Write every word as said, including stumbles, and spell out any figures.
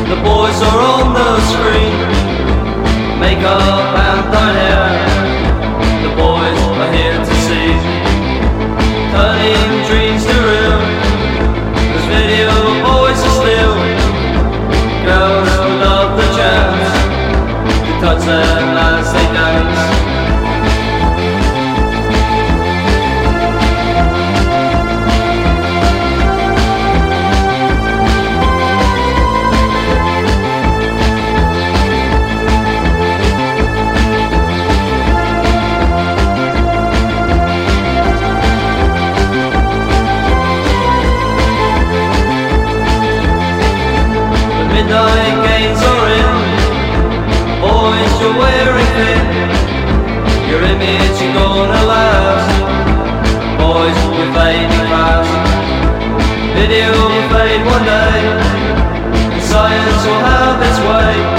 The boys are on the screen, makeup and dyed hair. The boys are here to see, turning dreams to real. There's video boys are still, girls who love the chance to touch them as they dance. Midnight games are in, boys you're wearing thin. Your image ain't gonna last, boys you're fading fast. Video will fade one day, and science will have its way.